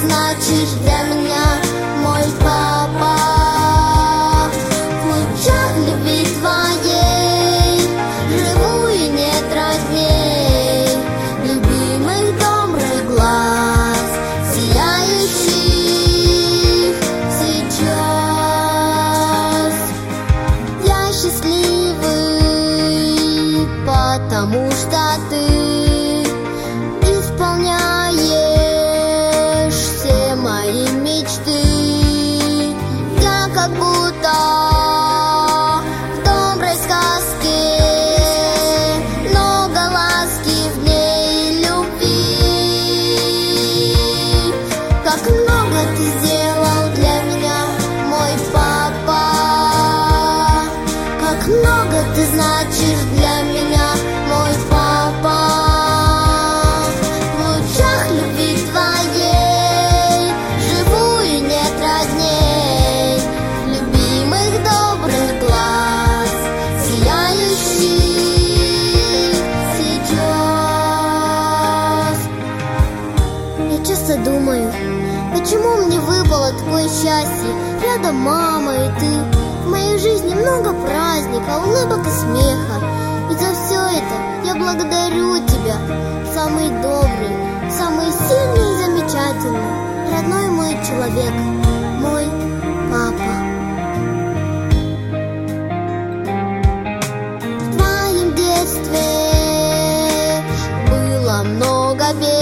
значишь для меня, мой папа. В лучах любви твоей живу и нет родней, любимых добрых глаз, сияющих сейчас. Я счастливый, потому что ты исполняешь все мои мечты. Я как будто в доброй сказке, много ласки в ней, любви. Как много ты сделал для меня, мой папа, как много ты значишь для меня, мой папа. В лучах любви твоей живу и нет родней, любимых добрых глаз, сияющих сейчас. Я часто думаю, почему мне выпало такое счастье, рядом мама и ты. В моей жизни много праздника, улыбок и смеха. И за все это я благодарю тебя, самый добрый, самый сильный и замечательный, родной мой человек, мой папа. В твоем детстве было много бед.